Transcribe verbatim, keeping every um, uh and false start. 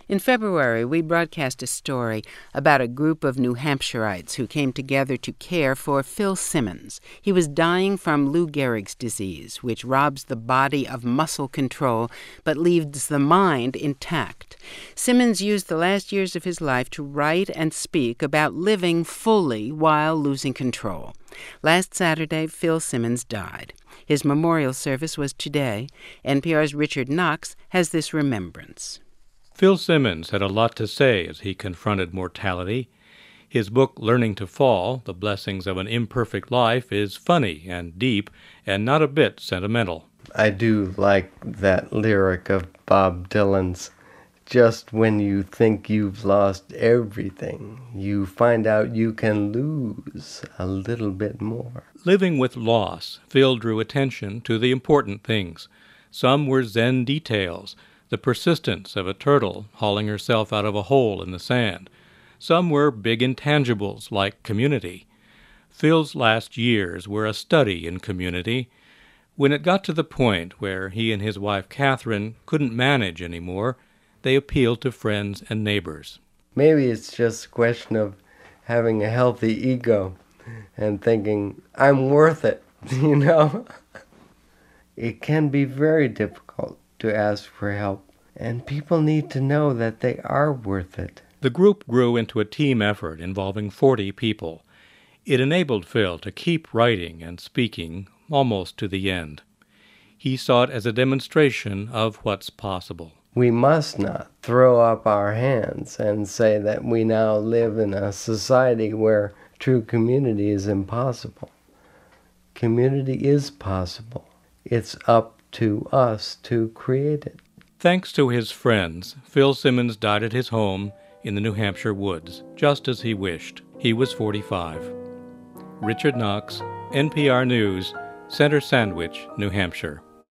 In February, we broadcast a story about a group of New Hampshireites who came together to care for Phil Simmons. He was dying from Lou Gehrig's disease, which robs the body of muscle control but leaves the mind intact. Simmons used the last years of his life to write and speak about living fully while losing control. Last Saturday, Phil Simmons died. His memorial service was today. N P R's Richard Knox has this remembrance. Phil Simmons had a lot to say as he confronted mortality. His book, Learning to Fall, The Blessings of an Imperfect Life, is funny and deep and not a bit sentimental. I do like that lyric of Bob Dylan's, just when you think you've lost everything, you find out you can lose a little bit more. Living with loss, Phil drew attention to the important things. Some were Zen details, the persistence of a turtle hauling herself out of a hole in the sand. Some were big intangibles like community. Phil's last years were a study in community. When it got to the point where he and his wife Catherine couldn't manage anymore, they appealed to friends and neighbors. Maybe it's just a question of having a healthy ego and thinking, I'm worth it, you know? It can be very difficult to ask for help, and people need to know that they are worth it. The group grew into a team effort involving forty people. It enabled Phil to keep writing and speaking almost to the end. He saw it as a demonstration of what's possible. We must not throw up our hands and say that we now live in a society where true community is impossible. Community is possible. It's up to us to create it. Thanks to his friends, Phil Simmons died at his home in the New Hampshire woods, just as he wished. He was forty-five. Richard Knox, N P R News, Center Sandwich, New Hampshire.